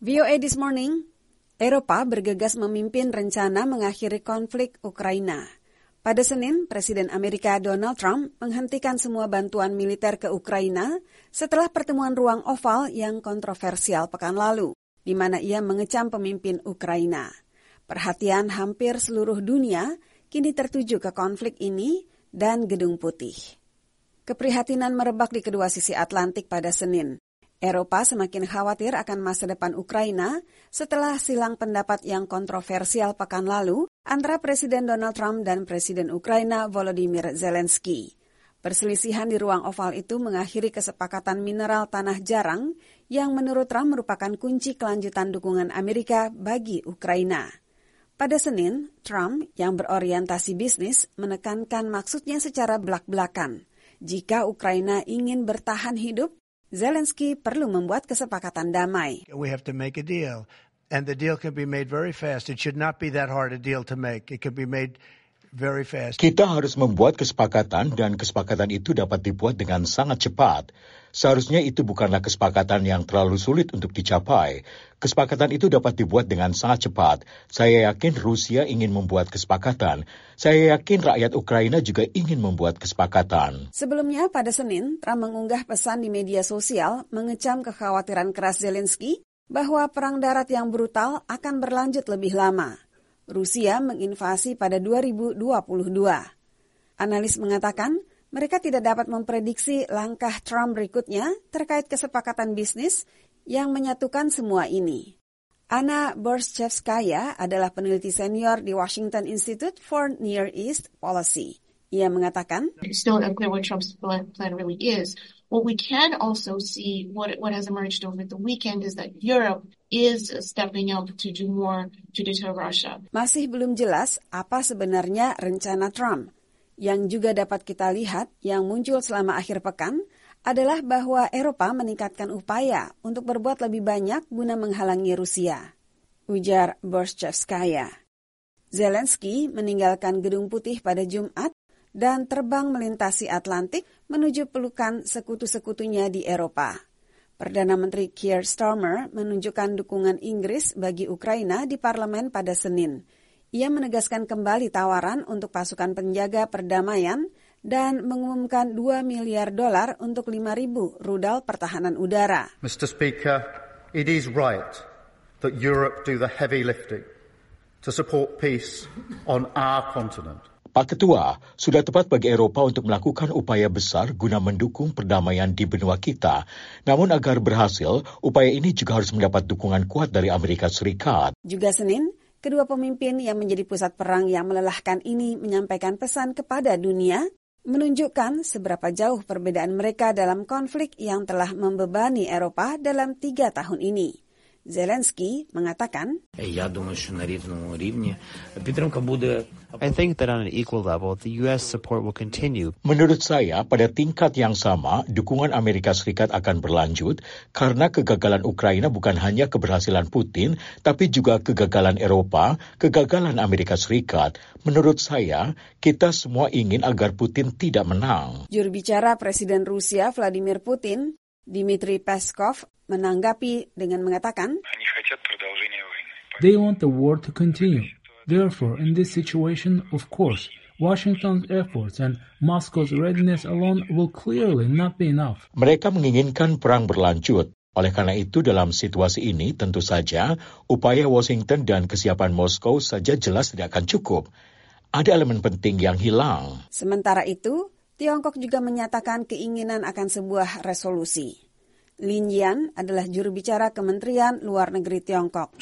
VOA This Morning, Eropa bergegas memimpin rencana mengakhiri konflik Ukraina. Pada Senin, Presiden Amerika Donald Trump menghentikan semua bantuan militer ke Ukraina setelah pertemuan ruang oval yang kontroversial pekan lalu, di mana ia mengecam pemimpin Ukraina. Perhatian hampir seluruh dunia kini tertuju ke konflik ini dan Gedung Putih. Keprihatinan merebak di kedua sisi Atlantik pada Senin. Eropa semakin khawatir akan masa depan Ukraina setelah silang pendapat yang kontroversial pekan lalu antara Presiden Donald Trump dan Presiden Ukraina Volodymyr Zelensky. Perselisihan di ruang oval itu mengakhiri kesepakatan mineral tanah jarang yang menurut Trump merupakan kunci kelanjutan dukungan Amerika bagi Ukraina. Pada Senin, Trump yang berorientasi bisnis menekankan maksudnya secara belak-belakan. Jika Ukraina ingin bertahan hidup, Zelensky perlu membuat kesepakatan damai. We have to make a deal, and the deal can be made very fast. It should not be that hard a deal to make. It can be made very fast. Kita harus membuat kesepakatan dan kesepakatan itu dapat dibuat dengan sangat cepat. Seharusnya itu bukanlah kesepakatan yang terlalu sulit untuk dicapai. Kesepakatan itu dapat dibuat dengan sangat cepat. Saya yakin Rusia ingin membuat kesepakatan. Saya yakin rakyat Ukraina juga ingin membuat kesepakatan. Sebelumnya pada Senin, Trump mengunggah pesan di media sosial mengecam kekhawatiran keras Zelensky bahwa perang darat yang brutal akan berlanjut lebih lama. Rusia menginvasi pada 2022. Analis mengatakan mereka tidak dapat memprediksi langkah Trump berikutnya terkait kesepakatan bisnis yang menyatukan semua ini. Anna Borshchevskaya adalah peneliti senior di Washington Institute for Near East Policy. Ia mengatakan, it's still unclear what Trump's plan really is. What we can also see, what has emerged over the weekend is that Europe is stepping up to do more to deter Russia. Masih belum jelas apa sebenarnya rencana Trump. Yang juga dapat kita lihat yang muncul selama akhir pekan adalah bahwa Eropa meningkatkan upaya untuk berbuat lebih banyak guna menghalangi Rusia, ujar Borshchevskaya. Zelensky meninggalkan Gedung Putih pada Jumat dan terbang melintasi Atlantik menuju pelukan sekutu-sekutunya di Eropa. Perdana Menteri Keir Starmer menunjukkan dukungan Inggris bagi Ukraina di parlemen pada Senin. Ia menegaskan kembali tawaran untuk pasukan penjaga perdamaian dan mengumumkan $2 miliar untuk 5.000 rudal pertahanan udara. Mr. Speaker, it is right that Europe do the heavy lifting to support peace on our continent. Pak Ketua, sudah tepat bagi Eropa untuk melakukan upaya besar guna mendukung perdamaian di benua kita. Namun agar berhasil, upaya ini juga harus mendapat dukungan kuat dari Amerika Serikat. Juga Senin, kedua pemimpin yang menjadi pusat perang yang melelahkan ini menyampaikan pesan kepada dunia, menunjukkan seberapa jauh perbedaan mereka dalam konflik yang telah membebani Eropa dalam 3 tahun ini. Zelensky mengatakan, I think that on an equal level, the U.S. support will continue. Menurut saya, pada tingkat yang sama, dukungan Amerika Serikat akan berlanjut karena kegagalan Ukraina bukan hanya keberhasilan Putin, tapi juga kegagalan Eropa, kegagalan Amerika Serikat. Menurut saya, kita semua ingin agar Putin tidak menang. Juru bicara Presiden Rusia Vladimir Putin, Dmitry Peskov, menanggapi dengan mengatakan, They want the war to continue. Therefore, in this situation, of course, Washington's efforts and Moscow's readiness alone will clearly not be enough. Mereka menginginkan perang berlanjut. Oleh karena itu, dalam situasi ini, tentu saja, upaya Washington dan kesiapan Moskow saja jelas tidak akan cukup. Ada elemen penting yang hilang. Sementara itu, Tiongkok juga menyatakan keinginan akan sebuah resolusi. Lin Yan adalah juru bicara Kementerian Luar Negeri Tiongkok.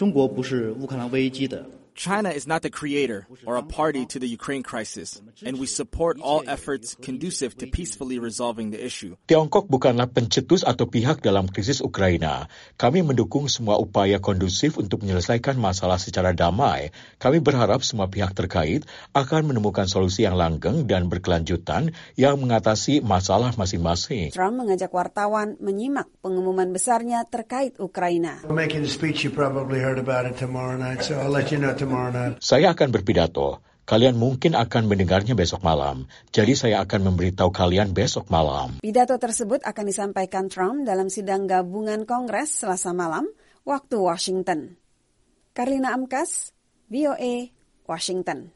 China is not the creator or a party to the Ukraine crisis, and we support all efforts conducive to peacefully resolving the issue. Tiongkok bukanlah pencetus atau pihak dalam krisis Ukraina. Kami mendukung semua upaya kondusif untuk menyelesaikan masalah secara damai. Kami berharap semua pihak terkait akan menemukan solusi yang langgeng dan berkelanjutan yang mengatasi masalah masing-masing. Trump mengajak wartawan menyimak pengumuman besarnya terkait Ukraina. Making the speech, you probably heard about it tomorrow night, so I'll let you know tomorrow. Saya akan berpidato. Kalian mungkin akan mendengarnya besok malam. Jadi saya akan memberitahu kalian besok malam. Pidato tersebut akan disampaikan Trump dalam sidang gabungan Kongres Selasa malam, waktu Washington. Karlina Amkas, VOA, Washington.